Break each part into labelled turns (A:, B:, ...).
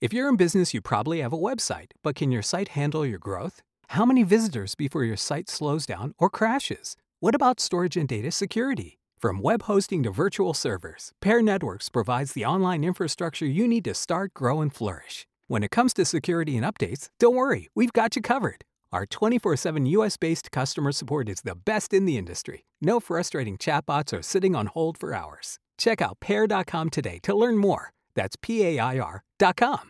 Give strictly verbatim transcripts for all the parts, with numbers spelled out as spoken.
A: If you're in business, you probably have a website, but can your site handle your growth? How many visitors before your site slows down or crashes? What about storage and data security? From web hosting to virtual servers, Pair Networks provides the online infrastructure you need to start, grow, and flourish. When it comes to security and updates, don't worry, we've got you covered. Our twenty-four seven U S-based customer support is the best in the industry. No frustrating chatbots or sitting on hold for hours. Check out pair dot com today to learn more. That's P A I R dot com.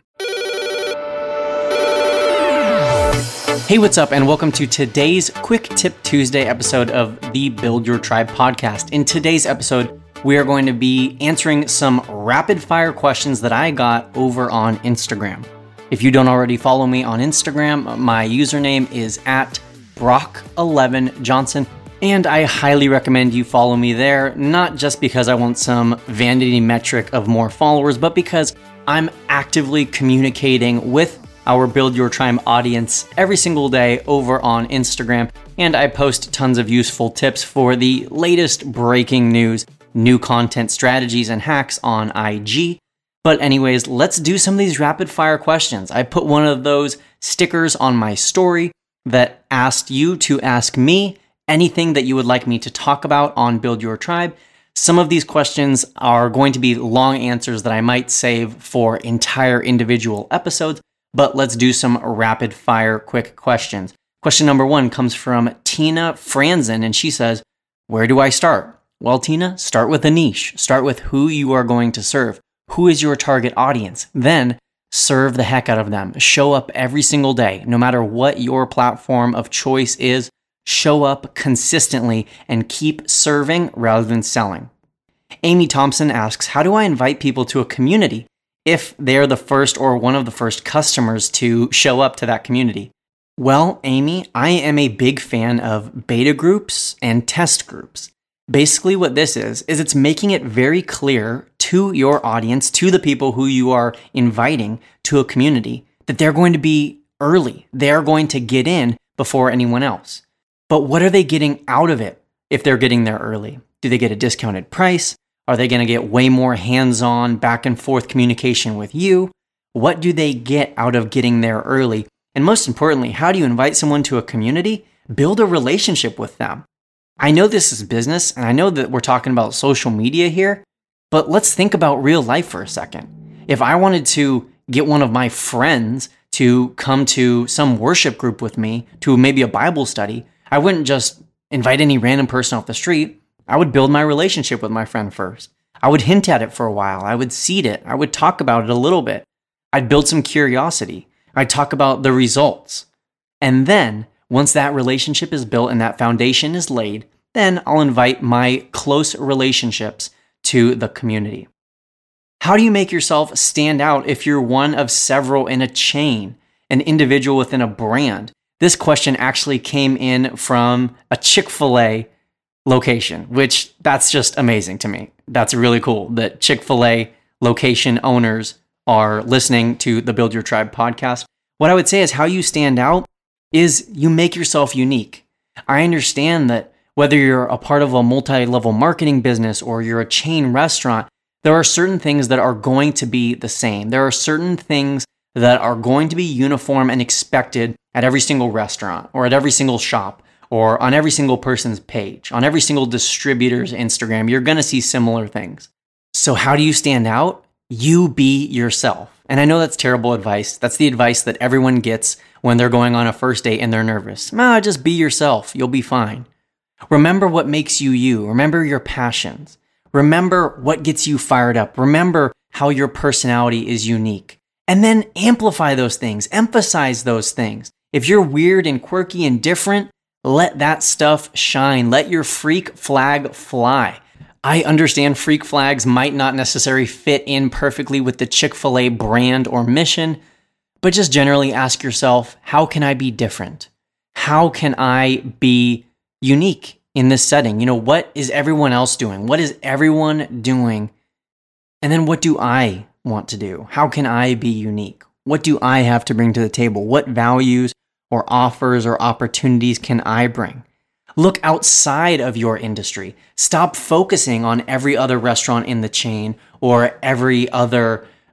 B: Hey, what's up, and welcome to today's Quick Tip Tuesday episode of the Build Your Tribe podcast. In today's episode, we are going to be answering some rapid fire questions that I got over on Instagram. If you don't already follow me on Instagram, my username is at Brock eleven Johnson, and I highly recommend you follow me there, not just because I want some vanity metric of more followers, but because I'm actively communicating with our Build Your Tribe audience every single day over on Instagram, and I post tons of useful tips for the latest breaking news, new content strategies, and hacks on I G. But anyways, let's do some of these rapid fire questions. I put one of those stickers on my story that asked you to ask me anything that you would like me to talk about on Build Your Tribe. Some of these questions are going to be long answers that I might save for entire individual episodes, but let's do some rapid fire quick questions. Question number one comes from Tina Franzen, and she says, where do I start? Well, Tina, start with a niche. Start with who you are going to serve. Who is your target audience? Then serve the heck out of them. Show up every single day, no matter what your platform of choice is. Show up consistently and keep serving rather than selling. Amy Thompson asks, how do I invite people to a community if they're the first or one of the first customers to show up to that community? Well, Amy, I am a big fan of beta groups and test groups. Basically what this is, is it's making it very clear to your audience, to the people who you are inviting to a community, that they're going to be early. They're going to get in before anyone else. But what are they getting out of it if they're getting there early? Do they get a discounted price? Are they going to get way more hands-on, back and forth communication with you? What do they get out of getting there early? And most importantly, how do you invite someone to a community? Build a relationship with them. I know this is business, and I know that we're talking about social media here, but let's think about real life for a second. If I wanted to get one of my friends to come to some worship group with me, to maybe a Bible study, I wouldn't just invite any random person off the street. I would build my relationship with my friend first. I would hint at it for a while. I would seed it. I would talk about it a little bit. I'd build some curiosity. I'd talk about the results. And then, once that relationship is built and that foundation is laid, then I'll invite my close relationships to the community. How do you make yourself stand out if you're one of several in a chain, an individual within a brand? This question actually came in from a Chick-fil-A location, which that's just amazing to me. That's really cool that Chick-fil-A location owners are listening to the Build Your Tribe podcast. What I would say is how you stand out is you make yourself unique. I understand that whether you're a part of a multi-level marketing business or you're a chain restaurant, there are certain things that are going to be the same. There are certain things that are going to be uniform and expected at every single restaurant or at every single shop or on every single person's page, on every single distributor's Instagram. You're going to see similar things. So how do you stand out? You be yourself. And I know that's terrible advice. That's the advice that everyone gets when they're going on a first date and they're nervous. Nah, just be yourself. You'll be fine. Remember what makes you you. Remember your passions. Remember what gets you fired up. Remember how your personality is unique. And then amplify those things. Emphasize those things. If you're weird and quirky and different, let that stuff shine. Let your freak flag fly. I understand freak flags might not necessarily fit in perfectly with the Chick-fil-A brand or mission, but just generally ask yourself, how can I be different? How can I be unique in this setting? You know, what is everyone else doing? What is everyone doing? And then what do I want to do? How can I be unique? What do I have to bring to the table? What values or offers or opportunities can I bring? Look outside of your industry. Stop focusing on every other restaurant in the chain or every other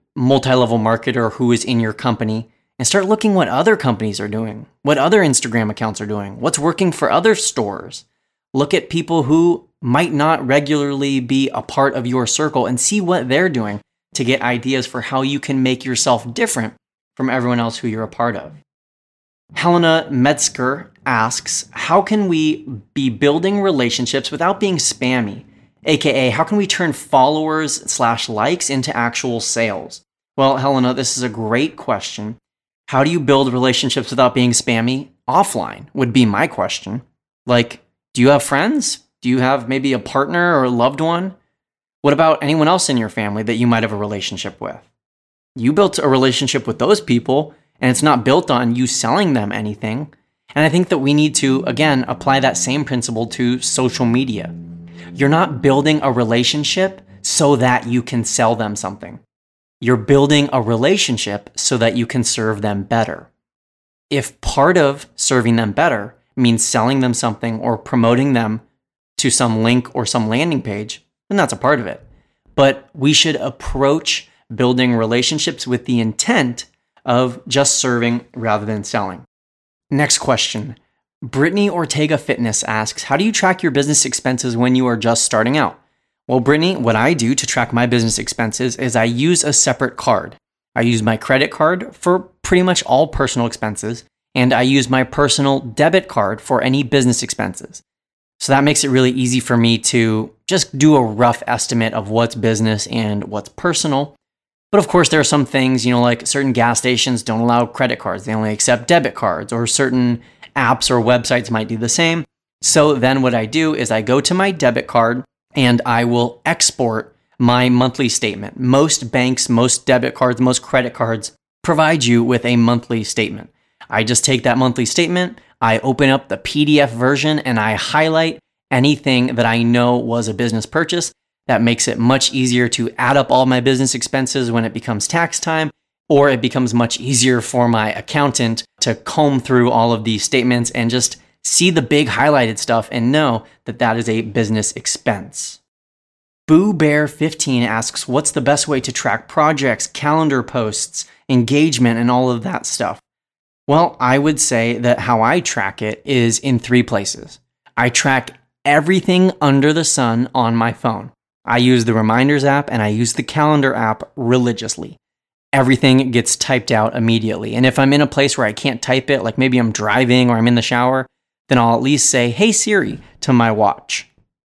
B: multi-level marketer who is in your company and start looking what other companies are doing, what other Instagram accounts are doing, what's working for other stores. Look at people who might not regularly be a part of your circle and see what they're doing to get ideas for how you can make yourself different from everyone else who you're a part of. Helena Metzger asks, how can we be building relationships without being spammy? A K A, how can we turn followers slash likes into actual sales? Well, Helena, this is a great question. How do you build relationships without being spammy? Offline would be my question. Like, do you have friends? Do you have maybe a partner or a loved one? What about anyone else in your family that you might have a relationship with? You built a relationship with those people, and it's not built on you selling them anything. And I think that we need to, again, apply that same principle to social media. You're not building a relationship so that you can sell them something. You're building a relationship so that you can serve them better. If part of serving them better means selling them something or promoting them to some link or some landing page, then that's a part of it. But we should approach building relationships with the intent of just serving rather than selling. Next question. Brittany Ortega Fitness asks, how do you track your business expenses when you are just starting out? Well, Brittany, what I do to track my business expenses is I use a separate card. I use my credit card for pretty much all personal expenses, and I use my personal debit card for any business expenses. So that makes it really easy for me to just do a rough estimate of what's business and what's personal. But of course, there are some things, you know, like certain gas stations don't allow credit cards. They only accept debit cards, or certain apps or websites might do the same. So then what I do is I go to my debit card and I will export my monthly statement. Most banks, most debit cards, most credit cards provide you with a monthly statement. I just take that monthly statement, I open up the P D F version, and I highlight anything that I know was a business purchase. That makes it much easier to add up all my business expenses when it becomes tax time, or it becomes much easier for my accountant to comb through all of these statements and just see the big highlighted stuff and know that that is a business expense. Boo Bear fifteen asks, what's the best way to track projects, calendar posts, engagement, and all of that stuff? Well, I would say that how I track it is in three places. I track everything under the sun on my phone. I use the Reminders app and I use the Calendar app religiously. Everything gets typed out immediately. And if I'm in a place where I can't type it, like maybe I'm driving or I'm in the shower, then I'll at least say, hey Siri, to my watch.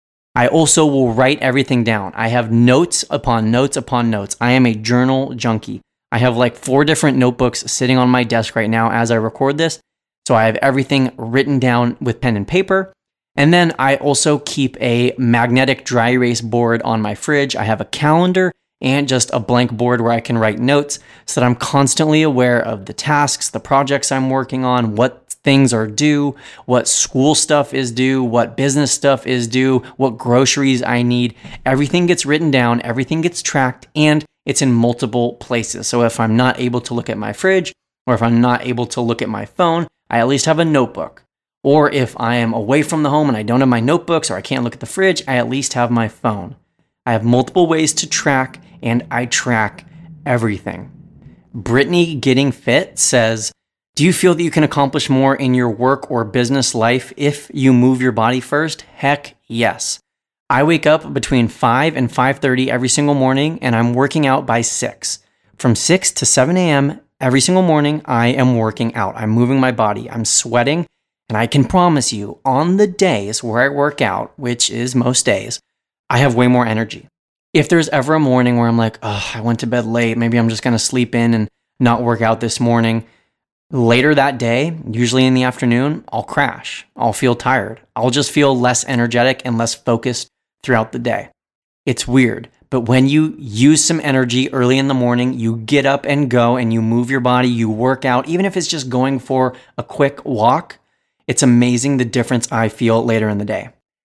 B: I also will write everything down. I have notes upon notes upon notes. I am a journal junkie. I have like four different notebooks sitting on my desk right now as I record this. So I have everything written down with pen and paper. And then I also keep a magnetic dry erase board on my fridge. I have a calendar and just a blank board where I can write notes so that I'm constantly aware of the tasks, the projects I'm working on, what things are due, what school stuff is due, what business stuff is due, what groceries I need. Everything gets written down, everything gets tracked, and it's in multiple places. So if I'm not able to look at my fridge, or if I'm not able to look at my phone, I at least have a notebook. Or if I am away from the home and I don't have my notebooks or I can't look at the fridge, I at least have my phone. I have multiple ways to track, and I track everything. Brittany Getting Fit says, do you feel that you can accomplish more in your work or business life if you move your body first? Heck yes. I wake up between five and five thirty every single morning, and I'm working out by six. From six to seven a.m. every single morning, I am working out. I'm moving my body. I'm sweating. And I can promise you, on the days where I work out, which is most days, I have way more energy. If there's ever a morning where I'm like, oh, I went to bed late, maybe I'm just going to sleep in and not work out this morning, later that day, usually in the afternoon, I'll crash. I'll feel tired. I'll just feel less energetic and less focused throughout the day. It's weird, but when you use some energy early in the morning, you get up and go and you move your body, you work out, even if it's just going for a quick walk, it's amazing the difference I feel later in the day.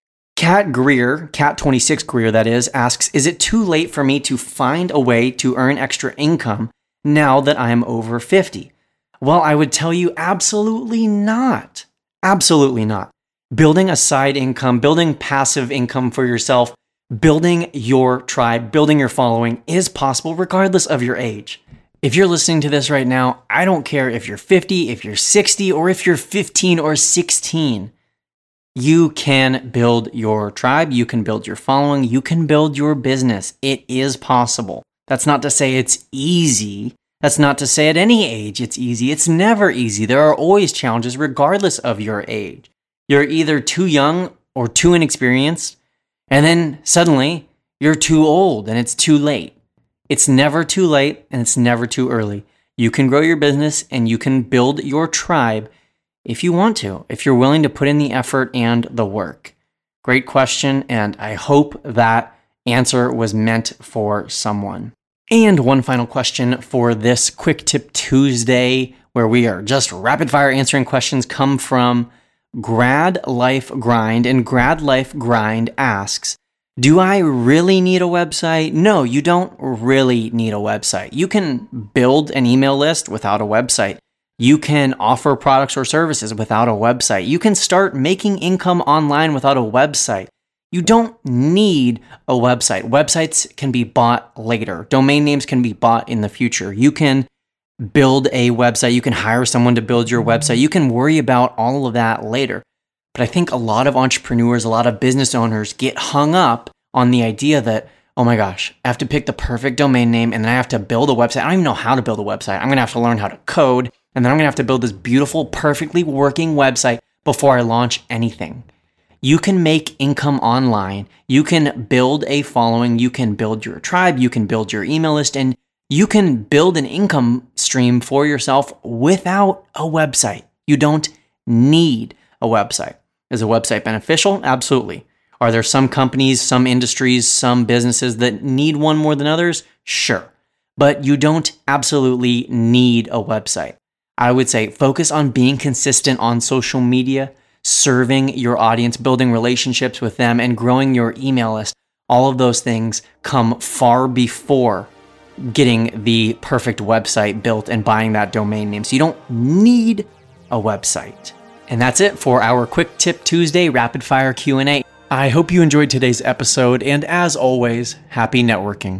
B: Kat Greer, Kat twenty-six Greer that is, asks, is it too late for me to find a way to earn extra income now that I'm over fifty? Well, I would tell you absolutely not. Absolutely not. Building a side income, building passive income for yourself Building your tribe, building your following is possible regardless of your age. If you're listening to this right now, I don't care if you're fifty, if you're sixty, or if you're fifteen or sixteen. You can build your tribe, you can build your following, you can build your business. It is possible. That's not to say it's easy. That's not to say at any age it's easy. It's never easy. There are always challenges regardless of your age. You're either too young or too inexperienced, and then suddenly you're too old and it's too late. It's never too late and it's never too early. You can grow your business and you can build your tribe if you want to, if you're willing to put in the effort and the work. Great question, and I hope that answer was meant for someone. And one final question for this Quick Tip Tuesday, where we are just rapid fire answering questions, come from Grad Life Grind. And Grad Life Grind asks, do I really need a website? No, you don't really need a website. You can build an email list without a website. You can offer products or services without a website. You can start making income online without a website. You don't need a website. Websites can be bought later. Domain names can be bought in the future. You can build a website. You can hire someone to build your website. You can worry about all of that later. But I think a lot of entrepreneurs, a lot of business owners get hung up on the idea that, oh my gosh, I have to pick the perfect domain name and then I have to build a website. I don't even know how to build a website. I'm going to have to learn how to code, and then I'm going to have to build this beautiful, perfectly working website before I launch anything. You can make income online. You can build a following. You can build your tribe. You can build your email list, and you can build an income stream for yourself without a website. You don't need a website. Is a website beneficial? Absolutely. Are there some companies, some industries, some businesses that need one more than others? Sure. But you don't absolutely need a website. I would say focus on being consistent on social media, serving your audience, building relationships with them, and growing your email list. All of those things come far before getting the perfect website built and buying that domain name. So you don't need a website. And that's it for our Quick Tip Tuesday Rapid Fire Q and A. I hope you enjoyed today's episode, and as always, happy networking.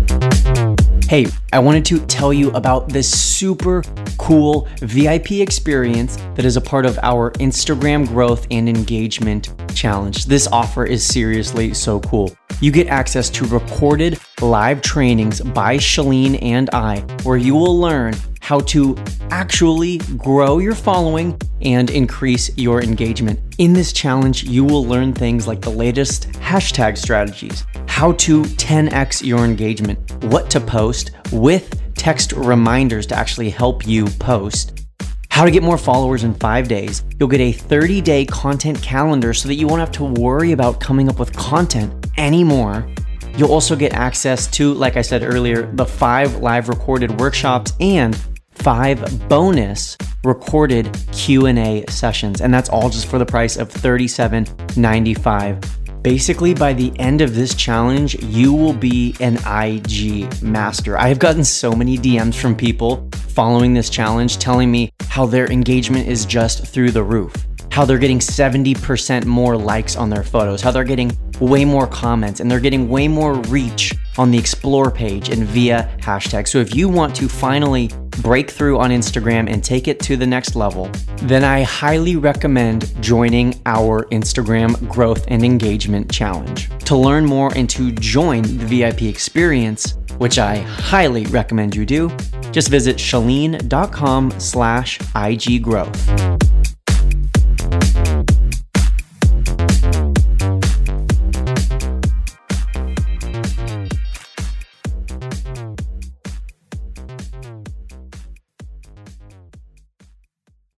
B: Hey, I wanted to tell you about this super cool V I P experience that is a part of our Instagram Growth and Engagement Challenge. This offer is seriously so cool. You get access to recorded live trainings by Shalene and I, where you will learn how to actually grow your following and increase your engagement. In this challenge, you will learn things like the latest hashtag strategies, how to ten x your engagement, what to post with text reminders to actually help you post, how to get more followers in five days. You'll get a thirty day content calendar so that you won't have to worry about coming up with content anymore. You'll also get access to, like I said earlier, the five live recorded workshops and five bonus recorded Q and A sessions. And that's all just for the price of thirty-seven ninety-five. Basically, by the end of this challenge, you will be an I G master. I have gotten so many D Ms from people following this challenge telling me how their engagement is just through the roof, how they're getting seventy percent more likes on their photos, how they're getting way more comments, and they're getting way more reach on the Explore page and via hashtags. So if you want to finally break through on Instagram and take it to the next level, then I highly recommend joining our Instagram Growth and Engagement Challenge. To learn more and to join the V I P experience, which I highly recommend you do, just visit shalene dot com slash I G growth.